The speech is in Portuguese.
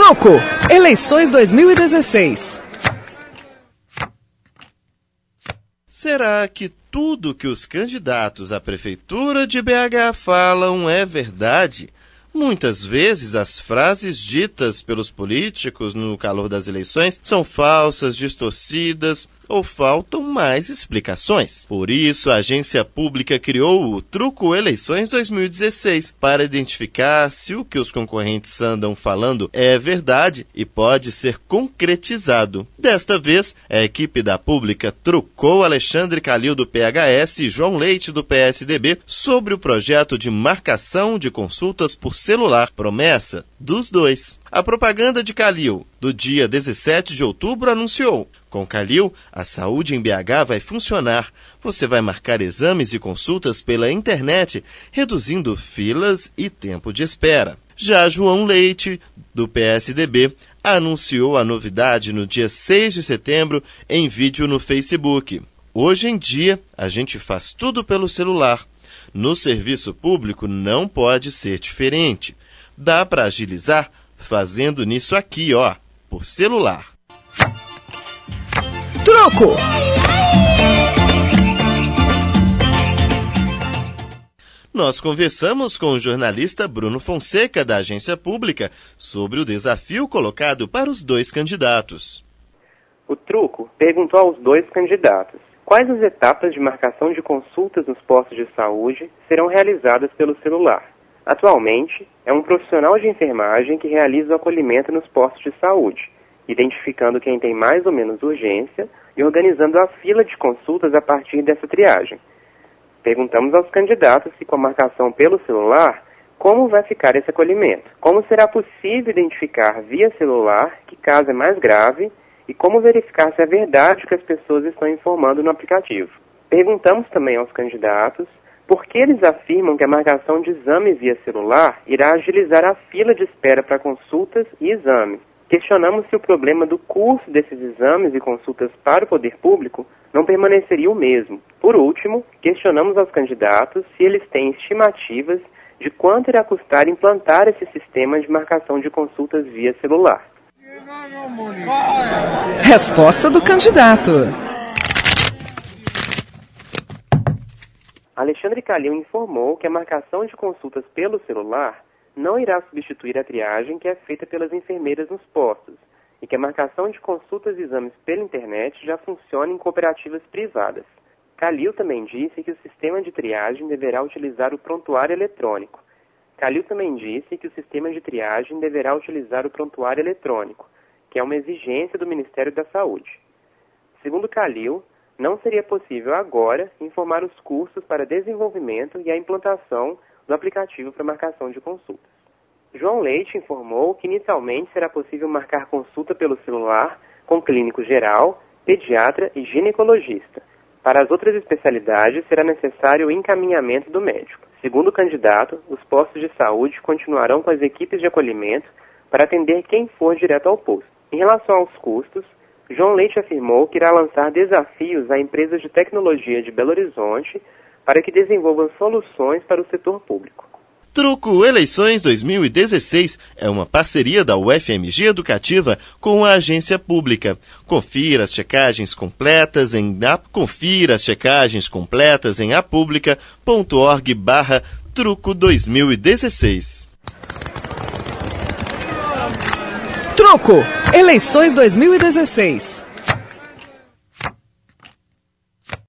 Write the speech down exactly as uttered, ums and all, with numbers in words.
Truco, eleições dois mil e dezesseis. Será que tudo que os candidatos à Prefeitura de B H falam é verdade? Muitas vezes as frases ditas pelos políticos no calor das eleições são falsas, distorcidas ou faltam mais explicações. Por isso, a agência pública criou o Truco Eleições dois mil e dezesseis para identificar se o que os concorrentes andam falando é verdade e pode ser concretizado. Desta vez, a equipe da pública trucou Alexandre Calil do P H S e João Leite do P S D B sobre o projeto de marcação de consultas por celular, promessa dos dois. A propaganda de Calil, do dia dezessete de outubro, anunciou: com Calil, a saúde em B H vai funcionar. Você vai marcar exames e consultas pela internet, reduzindo filas e tempo de espera. Já João Leite, do P S D B, anunciou a novidade no dia seis de setembro em vídeo no Facebook. Hoje em dia, a gente faz tudo pelo celular. No serviço público não pode ser diferente. Dá para agilizar fazendo nisso aqui, ó, por celular. Truco! Nós conversamos com o jornalista Bruno Fonseca, da Agência Pública, sobre o desafio colocado para os dois candidatos. O Truco perguntou aos dois candidatos quais as etapas de marcação de consultas nos postos de saúde serão realizadas pelo celular. Atualmente, é um profissional de enfermagem que realiza o acolhimento nos postos de saúde, identificando quem tem mais ou menos urgência e organizando a fila de consultas a partir dessa triagem. Perguntamos aos candidatos se, com a marcação pelo celular, como vai ficar esse acolhimento, como será possível identificar via celular que caso é mais grave e como verificar se é verdade o que as pessoas estão informando no aplicativo. Perguntamos também aos candidatos por que eles afirmam que a marcação de exame via celular irá agilizar a fila de espera para consultas e exames. Questionamos se o problema do custo desses exames e consultas para o poder público não permaneceria o mesmo. Por último, questionamos aos candidatos se eles têm estimativas de quanto irá custar implantar esse sistema de marcação de consultas via celular. Resposta do candidato. Alexandre Calil informou que a marcação de consultas pelo celular não irá substituir a triagem que é feita pelas enfermeiras nos postos e que a marcação de consultas e exames pela internet já funciona em cooperativas privadas. Calil também disse que o sistema de triagem deverá utilizar o prontuário eletrônico. Calil também disse que o sistema de triagem deverá utilizar o prontuário eletrônico, que é uma exigência do Ministério da Saúde. Segundo Calil, não seria possível agora informar os custos para desenvolvimento e a implantação do aplicativo para marcação de consultas. João Leite informou que inicialmente será possível marcar consulta pelo celular com clínico geral, pediatra e ginecologista. Para as outras especialidades será necessário o encaminhamento do médico. Segundo o candidato, os postos de saúde continuarão com as equipes de acolhimento para atender quem for direto ao posto. Em relação aos custos, João Leite afirmou que irá lançar desafios a empresas de tecnologia de Belo Horizonte para que desenvolvam soluções para o setor público. Truco Eleições dois mil e dezesseis é uma parceria da U F M G Educativa com a agência pública. Confira as checagens completas em confira as checagens completas em apublica ponto org barra truco dois mil e dezesseis. Truco, eleições dois mil e dezesseis.